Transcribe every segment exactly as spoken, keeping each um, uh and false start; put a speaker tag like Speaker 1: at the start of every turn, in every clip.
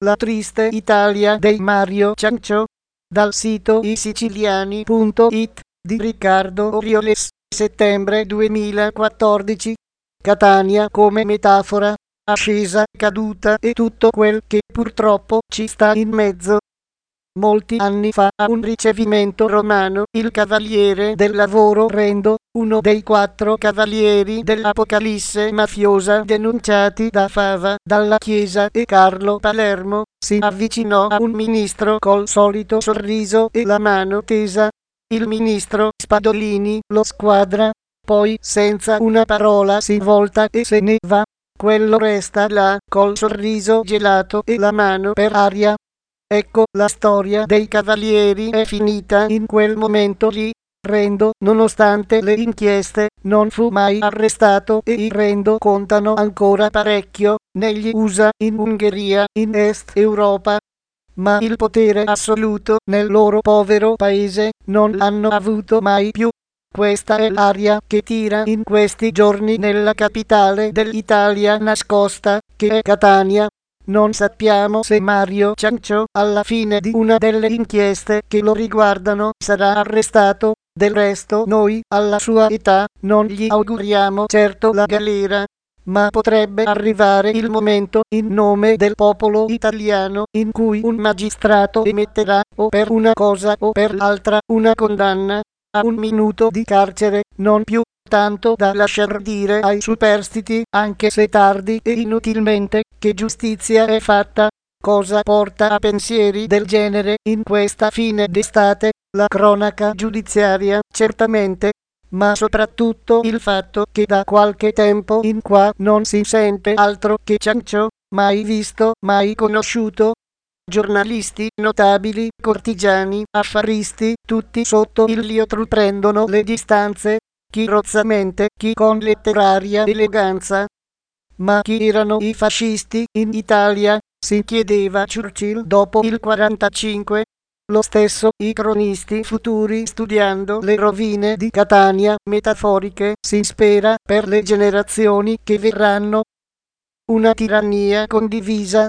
Speaker 1: La triste Italia dei Mario Cianccio, dal sito i siciliani punto it di Riccardo Orioles, settembre duemilaquattordici. Catania come metafora, ascesa, caduta e tutto quel che purtroppo ci sta in mezzo. Molti anni fa, a un ricevimento romano, il cavaliere del lavoro Rendo, uno dei quattro cavalieri dell'Apocalisse mafiosa denunciati da Fava, dalla Chiesa e Carlo Palermo, si avvicinò a un ministro col solito sorriso e la mano tesa. Il ministro Spadolini lo squadra, poi senza una parola si volta e se ne va. Quello resta là, col sorriso gelato e la mano per aria. Ecco, la storia dei cavalieri è finita in quel momento lì. Rendo, nonostante le inchieste, non fu mai arrestato e i Rendo contano ancora parecchio, negli U S A, in Ungheria, in Est Europa. Ma il potere assoluto nel loro povero paese non l'hanno avuto mai più. Questa è l'aria che tira in questi giorni nella capitale dell'Italia nascosta, che è Catania. Non sappiamo se Mario Cianccio, alla fine di una delle inchieste che lo riguardano, sarà arrestato. Del resto noi, alla sua età, non gli auguriamo certo la galera. Ma potrebbe arrivare il momento, in nome del popolo italiano, in cui un magistrato emetterà, o per una cosa o per l'altra, una condanna a un minuto di carcere, non più tanto da lasciar dire ai superstiti, anche se tardi e inutilmente, che giustizia è fatta. Cosa porta a pensieri del genere in questa fine d'estate? La cronaca giudiziaria, certamente, ma soprattutto il fatto che da qualche tempo in qua non si sente altro che Cianccio, mai visto, mai conosciuto. Giornalisti, notabili, cortigiani, affaristi, tutti sotto il liotro prendono le distanze, chi rozzamente, chi con letteraria eleganza. Ma chi erano i fascisti in Italia? Si chiedeva Churchill dopo il quarantacinque. Lo stesso i cronisti futuri, studiando le rovine di Catania metaforiche, si spera per le generazioni che verranno. Una tirannia condivisa.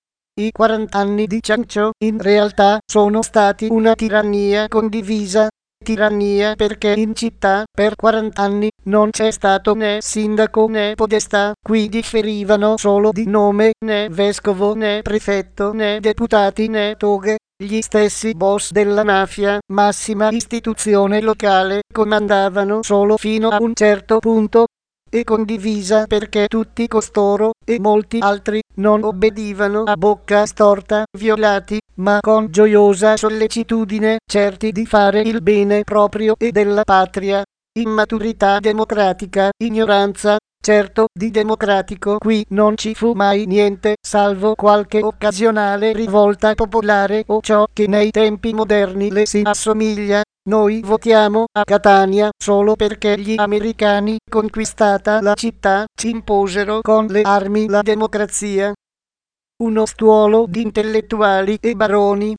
Speaker 1: I quaranta anni di Cianccio in realtà sono stati una tirannia condivisa. Tirannia perché in città per quaranta anni non c'è stato né sindaco né podestà, qui differivano solo di nome, né vescovo né prefetto né deputati né toghe. Gli stessi boss della mafia, massima istituzione locale, comandavano solo fino a un certo punto. E condivisa perché tutti costoro, e molti altri, non obbedivano a bocca storta, violati, ma con gioiosa sollecitudine, certi di fare il bene proprio e della patria. Immaturità democratica, ignoranza. Certo, di democratico qui non ci fu mai niente, salvo qualche occasionale rivolta popolare o ciò che nei tempi moderni le si assomiglia. Noi votiamo a Catania solo perché gli americani, conquistata la città, ci imposero con le armi la democrazia. Uno stuolo di intellettuali e baroni.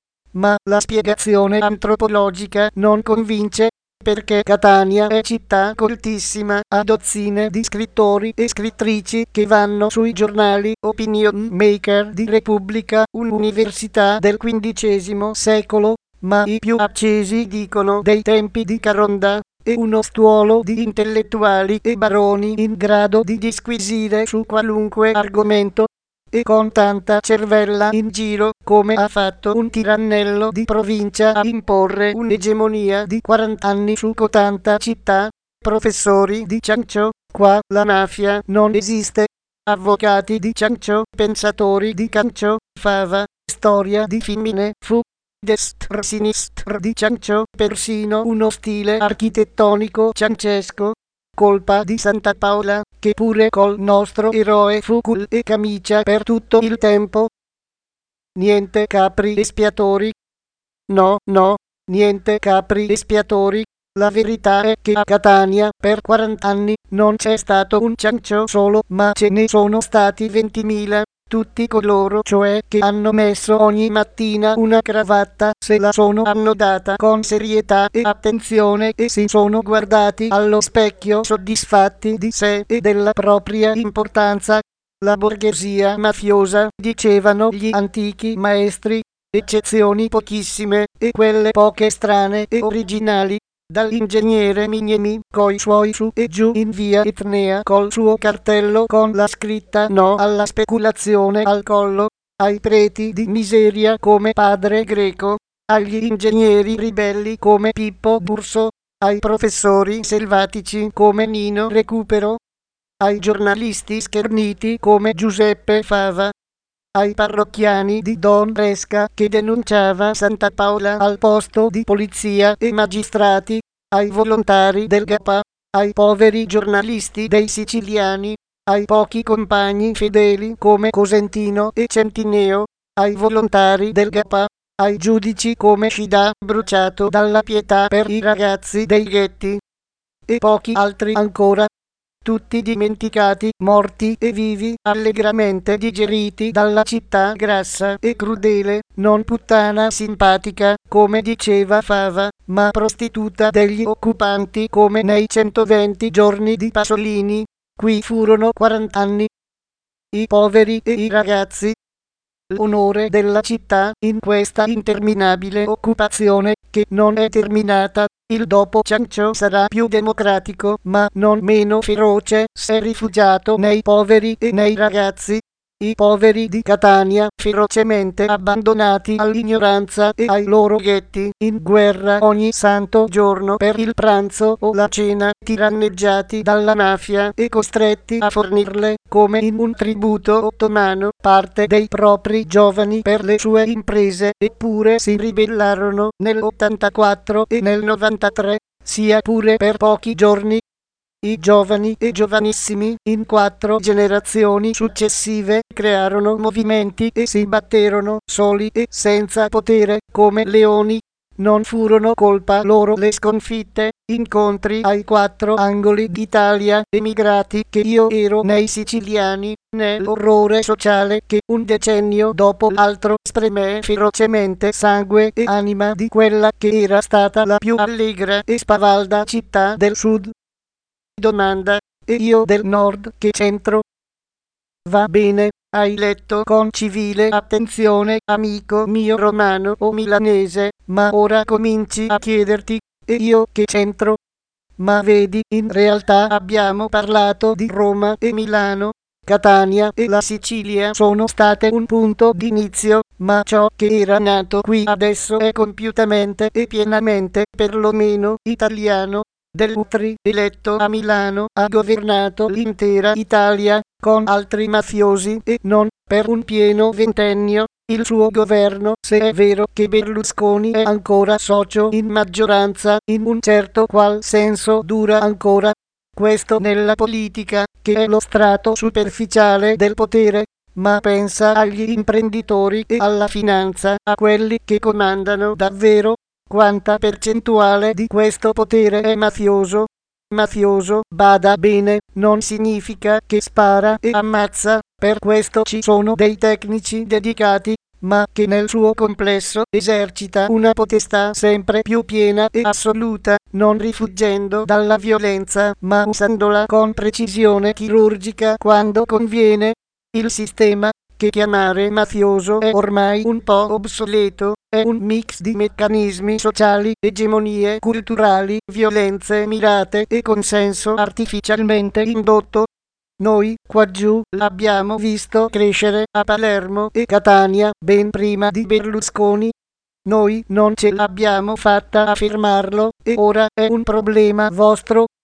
Speaker 1: Ma la spiegazione antropologica non convince, perché Catania è città coltissima, a dozzine di scrittori e scrittrici che vanno sui giornali, opinion maker di Repubblica, un'università del quindicesimo secolo, ma i più accesi dicono dei tempi di Caronda, e uno stuolo di intellettuali e baroni in grado di disquisire su qualunque argomento, e con tanta cervella in giro, come ha fatto un tirannello di provincia a imporre un'egemonia di quaranta anni su cotanta città. Professori di Cianccio, qua la mafia non esiste. Avvocati di Cianccio, pensatori di Cianccio, Fava, storia di Fimine, fu destra-sinistra di Cianccio, persino uno stile architettonico ciancesco. Colpa di Santa Paola, che pure col nostro eroe fu cul e camicia per tutto il tempo. Niente capri espiatori. No, no, niente capri espiatori. La verità è che a Catania, per quaranta anni, non c'è stato un Cianccio solo, ma ce ne sono stati ventimila. Tutti coloro cioè che hanno messo ogni mattina una cravatta, se la sono annodata con serietà e attenzione e si sono guardati allo specchio soddisfatti di sé e della propria importanza. La borghesia mafiosa, dicevano gli antichi maestri, eccezioni pochissime, e quelle poche strane e originali, dall'ingegnere Mignemi coi suoi su e giù in via Etnea col suo cartello con la scritta no alla speculazione al collo, ai preti di miseria come Padre Greco, agli ingegneri ribelli come Pippo D'Urso, ai professori selvatici come Nino Recupero, ai giornalisti scherniti come Giuseppe Fava, ai parrocchiani di Don Resca che denunciava Santa Paola al posto di polizia e magistrati, ai volontari del G A P A, ai poveri giornalisti dei siciliani, ai pochi compagni fedeli come Cosentino e Centineo, ai volontari del G A P A, ai giudici come Scida, bruciato dalla pietà per i ragazzi dei ghetti, e pochi altri ancora, tutti dimenticati, morti e vivi, allegramente digeriti dalla città grassa e crudele, non puttana simpatica, come diceva Fava, ma prostituta degli occupanti come nei centoventi giorni di Pasolini. Qui furono quarant'anni. I poveri e i ragazzi. L'onore della città in questa interminabile occupazione che non è terminata. Il dopo Ciancio sarà più democratico, ma non meno feroce, se rifugiato nei poveri e nei ragazzi. I poveri di Catania, ferocemente abbandonati all'ignoranza e ai loro ghetti, in guerra ogni santo giorno per il pranzo o la cena, tiranneggiati dalla mafia e costretti a fornirle, come in un tributo ottomano, parte dei propri giovani per le sue imprese, eppure si ribellarono nell'ottantaquattro e nel novantatré, sia pure per pochi giorni. I giovani e giovanissimi, in quattro generazioni successive, crearono movimenti e si batterono soli e senza potere, come leoni. Non furono colpa loro le sconfitte, incontri ai quattro angoli d'Italia, emigrati che io ero nei siciliani, né l'orrore sociale che un decennio dopo l'altro spremé ferocemente sangue e anima di quella che era stata la più allegra e spavalda città del sud. Domanda, e io del nord che c'entro? Va bene, hai letto con civile attenzione, amico mio romano o milanese, ma ora cominci a chiederti, e io che c'entro? Ma vedi, in realtà abbiamo parlato di Roma e Milano. Catania e la Sicilia sono state un punto d'inizio, ma ciò che era nato qui adesso è compiutamente e pienamente, perlomeno, italiano. Dell'Utri, eletto a Milano, ha governato l'intera Italia, con altri mafiosi e non, per un pieno ventennio. Il suo governo, se è vero che Berlusconi è ancora socio in maggioranza, in un certo qual senso dura ancora. Questo nella politica, che è lo strato superficiale del potere, ma pensa agli imprenditori e alla finanza, a quelli che comandano davvero. Quanta percentuale di questo potere è mafioso? Mafioso, bada bene, non significa che spara e ammazza, per questo ci sono dei tecnici dedicati, ma che nel suo complesso esercita una potestà sempre più piena e assoluta, non rifuggendo dalla violenza, ma usandola con precisione chirurgica quando conviene. Il sistema, che chiamare mafioso è ormai un po' obsoleto, è un mix di meccanismi sociali, egemonie culturali, violenze mirate e consenso artificialmente indotto. Noi, quaggiù, l'abbiamo visto crescere a Palermo e Catania ben prima di Berlusconi. Noi non ce l'abbiamo fatta a fermarlo, e ora è un problema vostro.